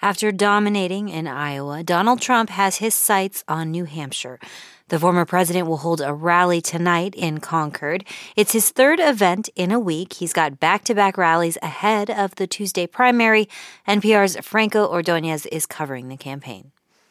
After dominating in Iowa, Donald Trump has his sights on New Hampshire. The former president will hold a rally tonight in Concord. It's his third event in a week. He's got back-to-back rallies ahead of the Tuesday primary. NPR's Franco Ordonez is covering the campaign.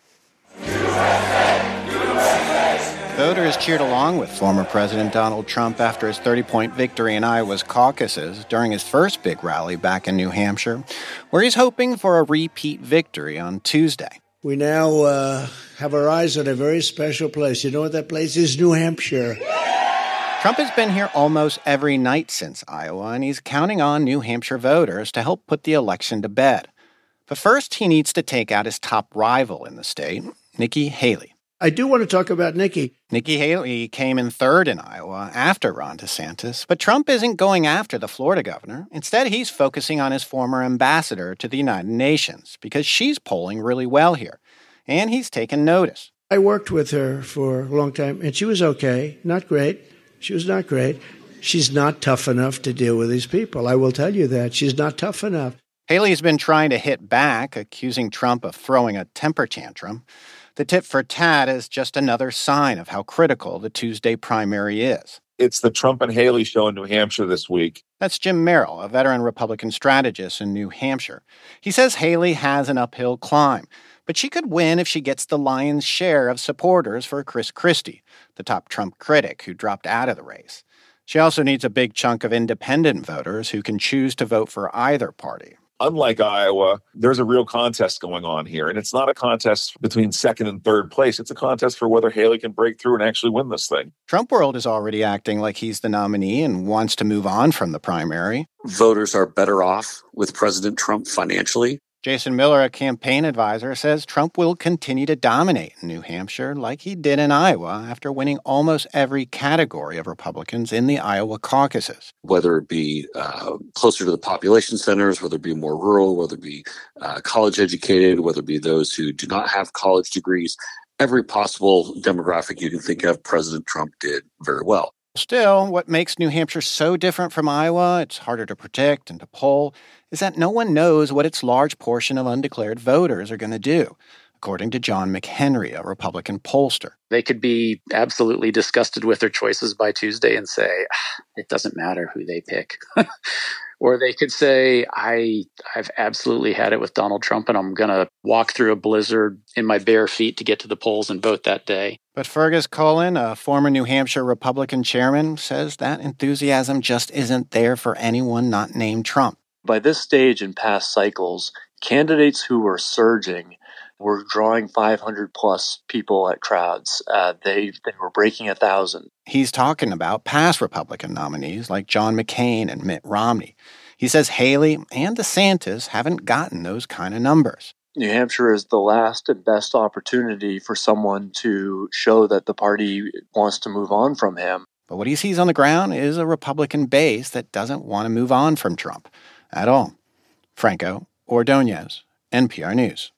Voters cheered along with former President Donald Trump after his 30-point victory in Iowa's caucuses during his first big rally back in New Hampshire, where he's hoping for a repeat victory on Tuesday. We now have our eyes on a very special place. You know what that place is? New Hampshire. Trump has been here almost every night since Iowa, and he's counting on New Hampshire voters to help put the election to bed. But first, he needs to take out his top rival in the state, Nikki Haley. I do want to talk about Nikki. Nikki Haley came in third in Iowa after Ron DeSantis, but Trump isn't going after the Florida governor. Instead, he's focusing on his former ambassador to the United Nations because she's polling really well here, and he's taken notice. I worked with her for a long time, and she was okay. Not great. She was not great. She's not tough enough to deal with these people. I will tell you that. She's not tough enough. Haley has been trying to hit back, accusing Trump of throwing a temper tantrum. The tit for tat is just another sign of how critical the Tuesday primary is. It's the Trump and Haley show in New Hampshire this week. That's Jim Merrill, a veteran Republican strategist in New Hampshire. He says Haley has an uphill climb, but she could win if she gets the lion's share of supporters for Chris Christie, the top Trump critic who dropped out of the race. She also needs a big chunk of independent voters who can choose to vote for either party. Unlike Iowa, there's a real contest going on here. And it's not a contest between second and third place. It's a contest for whether Haley can break through and actually win this thing. Trump world is already acting like he's the nominee and wants to move on from the primary. Voters are better off with President Trump financially. Jason Miller, a campaign advisor, says Trump will continue to dominate in New Hampshire like he did in Iowa after winning almost every category of Republicans in the Iowa caucuses. Whether it be closer to the population centers, whether it be more rural, whether it be college educated, whether it be those who do not have college degrees, every possible demographic you can think of, President Trump did very well. Still, what makes New Hampshire so different from Iowa, it's harder to predict and to poll, is that no one knows what its large portion of undeclared voters are going to do, according to John McHenry, a Republican pollster. They could be absolutely disgusted with their choices by Tuesday and say, it doesn't matter who they pick. Or they could say, I've absolutely had it with Donald Trump, and I'm going to walk through a blizzard in my bare feet to get to the polls and vote that day. But Fergus Cullen, a former New Hampshire Republican chairman, says that enthusiasm just isn't there for anyone not named Trump. By this stage in past cycles, candidates who were surging were drawing 500-plus people at crowds. They were breaking 1,000. He's talking about past Republican nominees like John McCain and Mitt Romney. He says Haley and DeSantis haven't gotten those kind of numbers. New Hampshire is the last and best opportunity for someone to show that the party wants to move on from him. But what he sees on the ground is a Republican base that doesn't want to move on from Trump at all. Franco Ordonez, NPR News.